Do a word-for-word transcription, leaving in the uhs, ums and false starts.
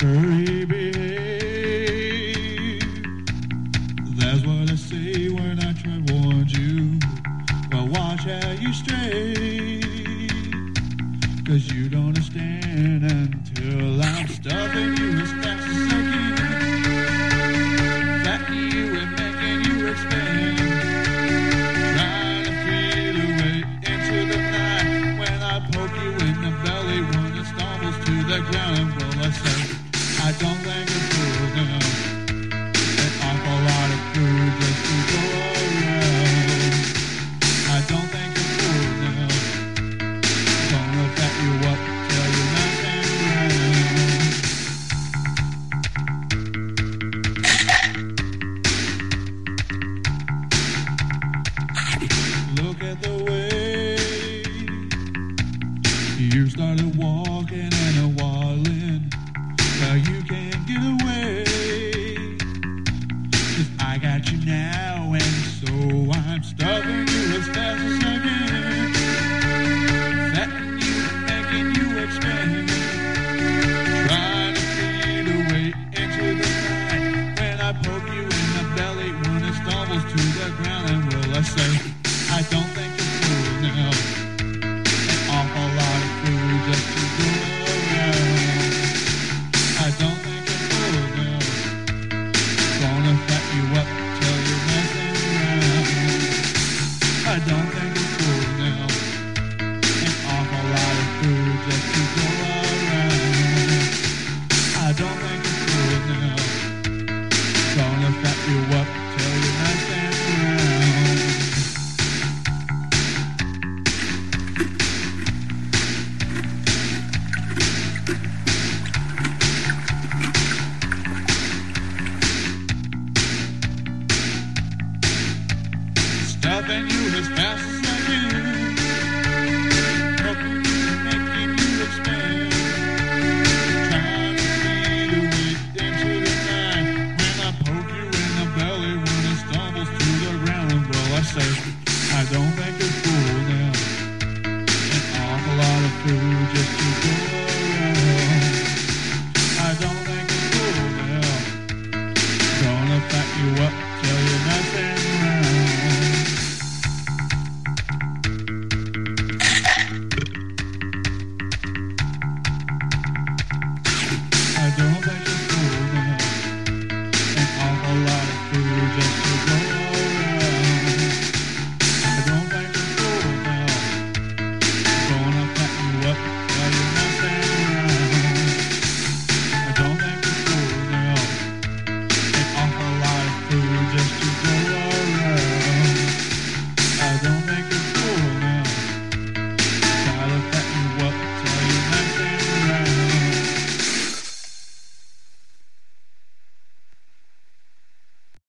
Hurry, behave. That's what I say when I try to warn you. But watch how you stray, 'cause you don't understand until I'm stuffing you as fast as I can. Fattening you and making you expand. Trying to feel a way into the night. When I poke you in the belly, when it stumbles to the ground, well, I say, I don't think